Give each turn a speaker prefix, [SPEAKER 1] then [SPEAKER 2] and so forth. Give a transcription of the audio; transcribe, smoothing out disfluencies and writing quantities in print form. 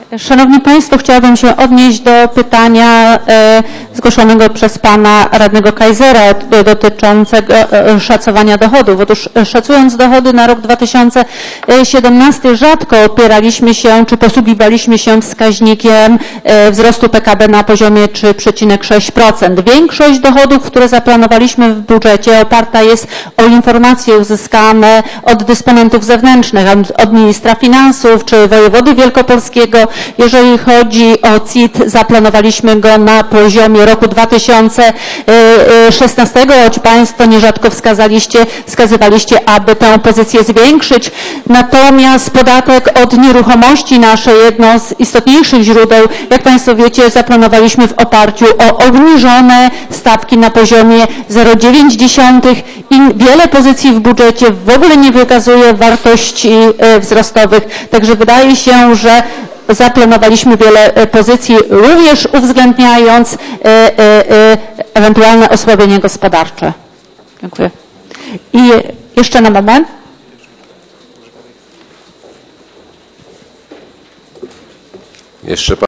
[SPEAKER 1] Szanowni Państwo, chciałabym się odnieść do pytania zgłoszonego przez pana radnego Kaisera dotyczącego szacowania dochodów. Otóż szacując dochody na rok 2017 rzadko opieraliśmy się czy posługiwaliśmy się wskaźnikiem wzrostu PKB na poziomie 3,6%. Większość dochodów, które zaplanowaliśmy w budżecie, oparta jest o informacje uzyskane od dysponentów zewnętrznych, od ministra finansów czy wojewody wielkopolskiego. Jeżeli chodzi o CIT, zaplanowaliśmy go na poziomie roku 2016, choć Państwo nierzadko wskazywaliście, aby tę pozycję zwiększyć. Natomiast podatek od nieruchomości, nasze jedno z istotniejszych źródeł, jak Państwo wiecie, zaplanowaliśmy w oparciu o obniżone stawki na poziomie 0,9 i wiele pozycji w budżecie w ogóle nie wykazuje wartości wzrostowych. Także wydaje się, że zaplanowaliśmy wiele pozycji, również uwzględniając ewentualne osłabienie gospodarcze. Dziękuję. I jeszcze na moment.
[SPEAKER 2] Jeszcze